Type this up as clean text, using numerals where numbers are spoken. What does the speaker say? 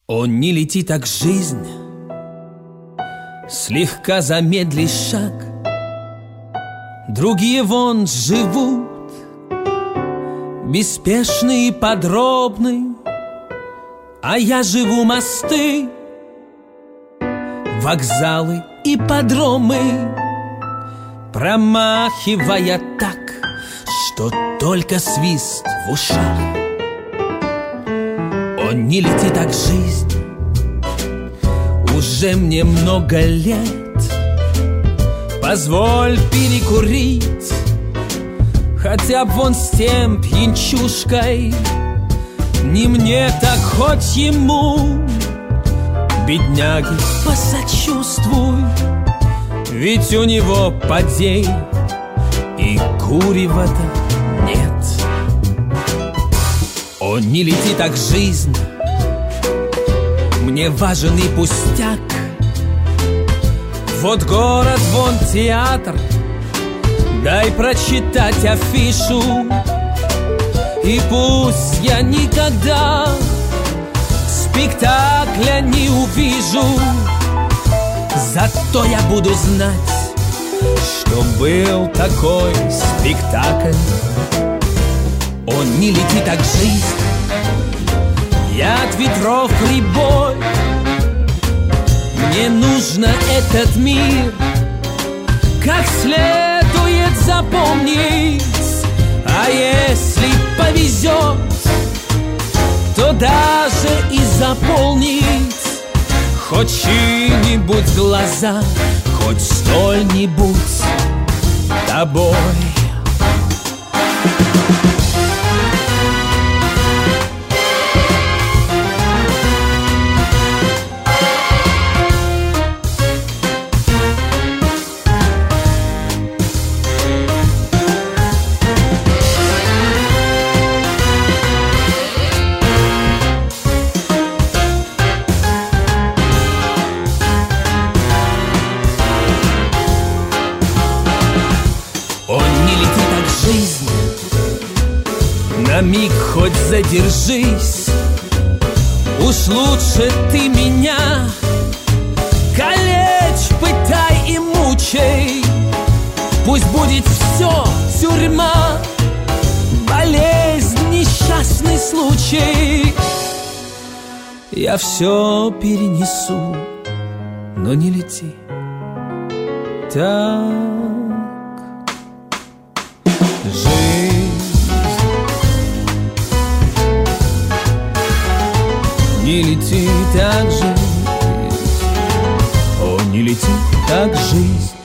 Он не летит, как жизнь, слегка замедли шаг. Другие вон живут, беспечный и подробный, а я живу мосты, вокзалы и подромы, промахивая так, что только свист в ушах. Он не летит, как жизнь, уже мне много лет. Позволь перекурить, хотя б вон с тем пьянчушкой. Не мне, так хоть ему, бедняги, посочувствуй, ведь у него подей и курева-то нет. Он не летит, как жизнь, мне важен и пустяк. Вот город, вон театр, дай прочитать афишу. И пусть я никогда спектакля не увижу, зато я буду знать, что был такой спектакль. Он не летит, как жизнь, я от ветров прибой. Мне нужно этот мир как следует запомнить. А если повезет, то даже и заполнить хоть чьи-нибудь глаза, хоть столь-нибудь тобой. На миг хоть задержись, уж лучше ты меня калечь, пытай и мучай. Пусть будет все тюрьма, болезнь, несчастный случай. Я все перенесу, но не лети так. Не лети так жизнь, о, не лети так жизнь.